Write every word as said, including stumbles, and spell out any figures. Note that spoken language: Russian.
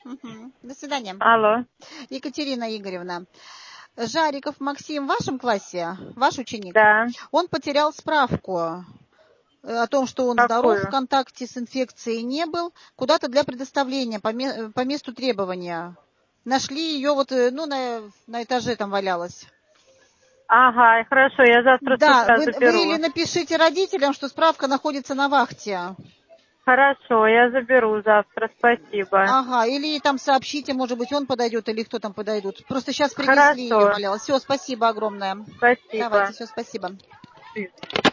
Угу. До свидания. Алло. Екатерина Игоревна. Жариков Максим в вашем классе? Ваш ученик? Да. Он потерял справку о том, что он Какую? здоров, в контакте с инфекцией не был, куда-то для предоставления по, ме- по месту требования. Нашли ее, вот, ну, на, на этаже там валялась. Ага, хорошо, я завтра с Да, утра вы, вы или заберу. напишите родителям, что справка находится на вахте. Хорошо, я заберу завтра, спасибо. Ага, или там сообщите, может быть, он подойдет, или кто там подойдет. Просто сейчас принесли ее, Хорошо, валялась. Все, спасибо огромное. спасибо. Давайте, все, спасибо.